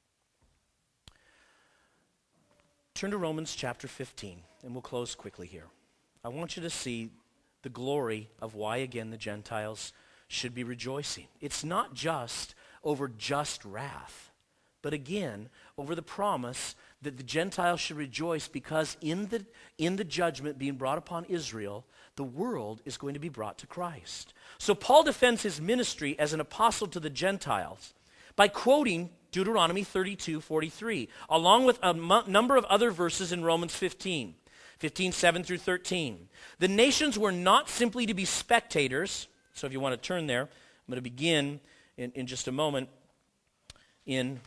Turn to Romans chapter fifteen, and we'll close quickly here. I want you to see the glory of why, again, the Gentiles should be rejoicing. It's not just over just wrath, but again, over the promise that the Gentiles should rejoice because in the, in the judgment being brought upon Israel, the world is going to be brought to Christ. So Paul defends his ministry as an apostle to the Gentiles by quoting Deuteronomy thirty-two forty-three, along with a m- number of other verses in Romans fifteen, fifteen, seven through thirteen. The nations were not simply to be spectators. So if you want to turn there, I'm going to begin in, in just a moment in,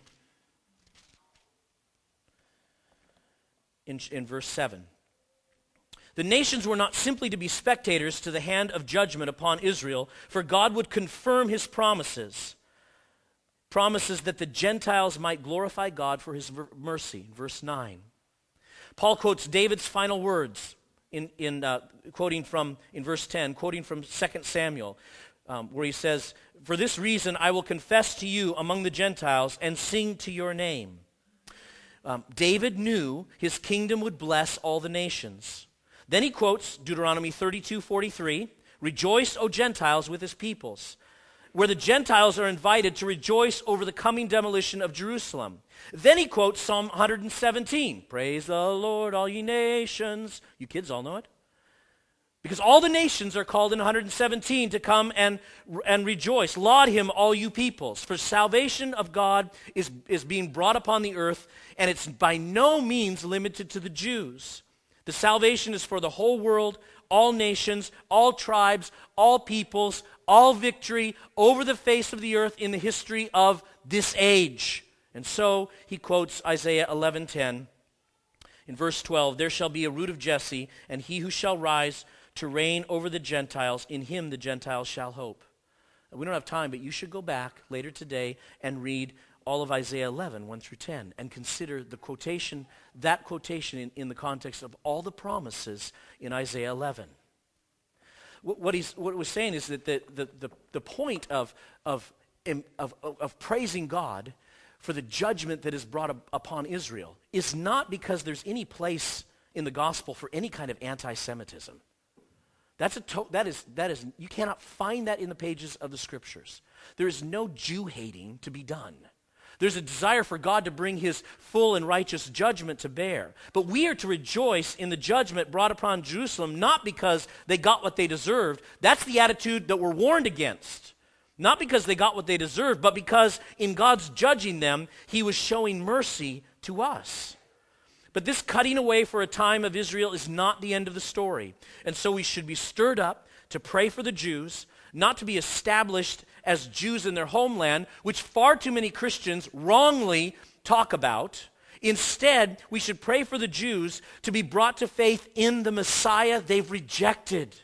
in, in verse seven. The nations were not simply to be spectators to the hand of judgment upon Israel, for God would confirm his promises. Promises that the Gentiles might glorify God for his mercy. Verse nine. Paul quotes David's final words. In, in uh, quoting from, in verse ten, quoting from Second Samuel, um, where he says, for this reason I will confess to you among the Gentiles and sing to your name. Um, David knew his kingdom would bless all the nations. Then he quotes Deuteronomy thirty-two forty-three, "Rejoice, O Gentiles, with his peoples," where the Gentiles are invited to rejoice over the coming demolition of Jerusalem. Then he quotes Psalm one seventeen, "Praise the Lord, all ye nations." You kids all know it. Because all the nations are called in one seventeen to come and, and rejoice. "Laud him, all you peoples, for salvation of God is, is being brought upon the earth, and it's by no means limited to the Jews. The salvation is for the whole world, all nations, all tribes, all peoples, all victory over the face of the earth in the history of this age." And so he quotes Isaiah eleven ten. In verse twelve, "There shall be a root of Jesse, and he who shall rise to reign over the Gentiles, in him the Gentiles shall hope." We don't have time, but you should go back later today and read all of Isaiah eleven, one through ten, and consider the quotation, that quotation in, in the context of all the promises in Isaiah eleven. What, what he's what we're saying is that the, the, the, the point of, of, of, of praising God for the judgment that is brought up upon Israel is not because there's any place in the gospel for any kind of anti-Semitism. That's a to- that is that is you cannot find that in the pages of the scriptures. There is no Jew hating to be done. There's a desire for God to bring his full and righteous judgment to bear. But we are to rejoice in the judgment brought upon Jerusalem, not because they got what they deserved. That's the attitude that we're warned against. Not because they got what they deserved, but because in God's judging them, he was showing mercy to us. But this cutting away for a time of Israel is not the end of the story. And so we should be stirred up to pray for the Jews, not to be established as Jews in their homeland, which far too many Christians wrongly talk about. Instead, we should pray for the Jews to be brought to faith in the Messiah they've rejected.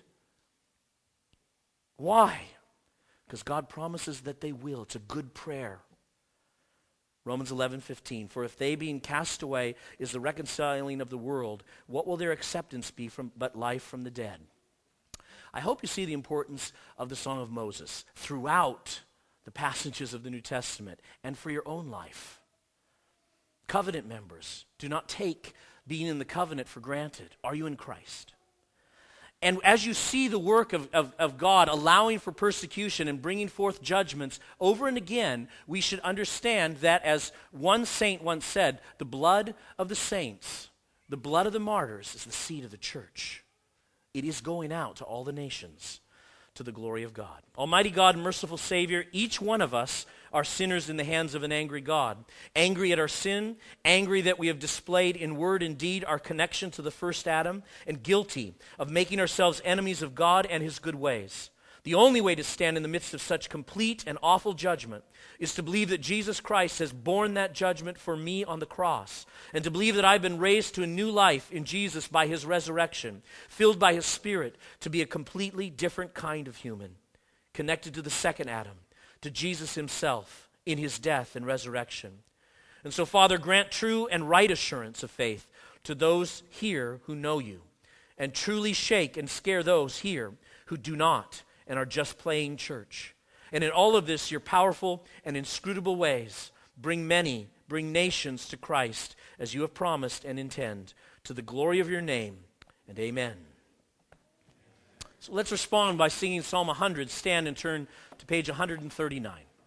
Why? Because God promises that they will. It's a good prayer. Romans eleven fifteen, "For if they being cast away is the reconciling of the world, what will their acceptance be from but life from the dead?" I hope you see the importance of the Song of Moses throughout the passages of the New Testament and for your own life. Covenant members, do not take being in the covenant for granted. Are you in Christ? And as you see the work of, of, of God allowing for persecution and bringing forth judgments over and again, we should understand that, as one saint once said, the blood of the saints, the blood of the martyrs, is the seed of the church. It is going out to all the nations to the glory of God. Almighty God, merciful Savior, each one of us are sinners in the hands of an angry God. Angry at our sin, angry that we have displayed in word and deed our connection to the first Adam, and guilty of making ourselves enemies of God and his good ways. The only way to stand in the midst of such complete and awful judgment is to believe that Jesus Christ has borne that judgment for me on the cross, and to believe that I've been raised to a new life in Jesus by his resurrection, filled by his Spirit to be a completely different kind of human, connected to the second Adam, to Jesus himself in his death and resurrection. And so, Father, grant true and right assurance of faith to those here who know you, and truly shake and scare those here who do not and are just playing church. And in all of this, your powerful and inscrutable ways bring many, bring nations to Christ, as you have promised and intend, to the glory of your name, and amen. So let's respond by singing Psalm one hundred. Stand and turn to page one thirty-nine.